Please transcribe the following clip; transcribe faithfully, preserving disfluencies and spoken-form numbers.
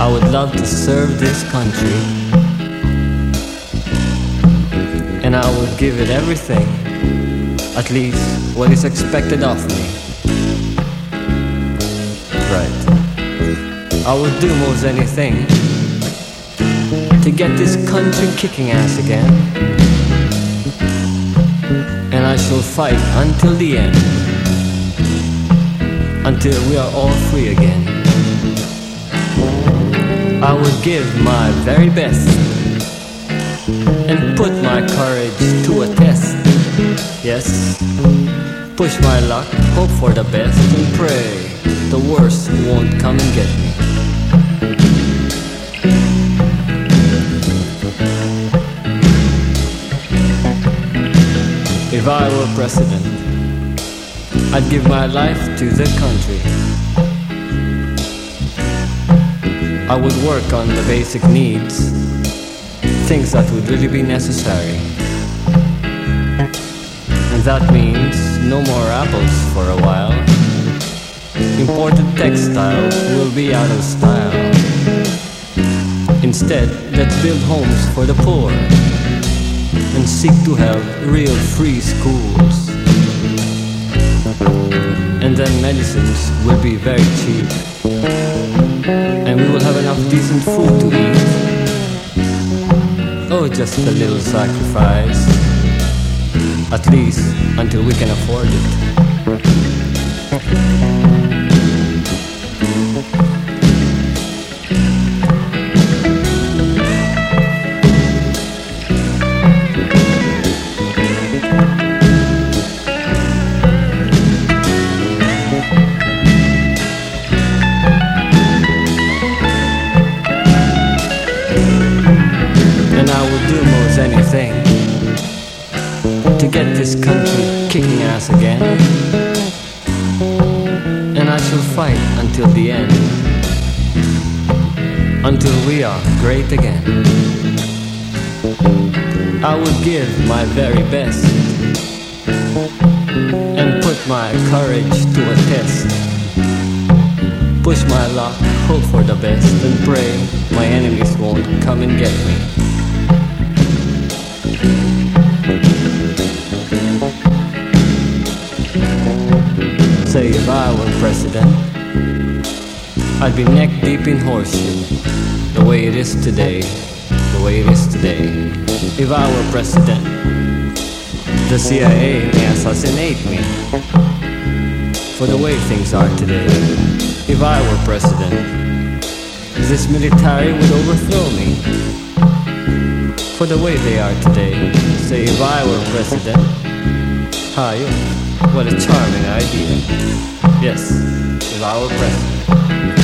I would love to serve this country, and I would give it everything, at least what is expected of me. Right. I would do most anything to get this country kicking ass again, and I shall fight until the end, until we are all free again. I would give my very best and put my courage to a test. Yes, push my luck, hope for the best, and pray the worst won't come and get me. If I were president, I'd give my life to the country. I would work on the basic needs, things that would really be necessary. And that means no more apples for a while. Imported textiles will be out of style. Instead, let's build homes for the poor and seek to have real free schools. And then medicines will be very cheap, and we will have enough decent food to eat. Oh, just a little sacrifice, at least until we can afford it. Anything to get this country kicking ass again, and I shall fight until the end, until we are great again. I would give my very best and put my courage to a test, push my luck, hope for the best, and pray my enemies won't come and get me. Say if I were president, I'd be neck deep in horseshit, the way it is today, the way it is today. If I were president, the C I A may assassinate me, for the way things are today. If I were president, this military would overthrow me, for the way they are today. Say if I were president, hi, what a charming idea. Yes, if I were president.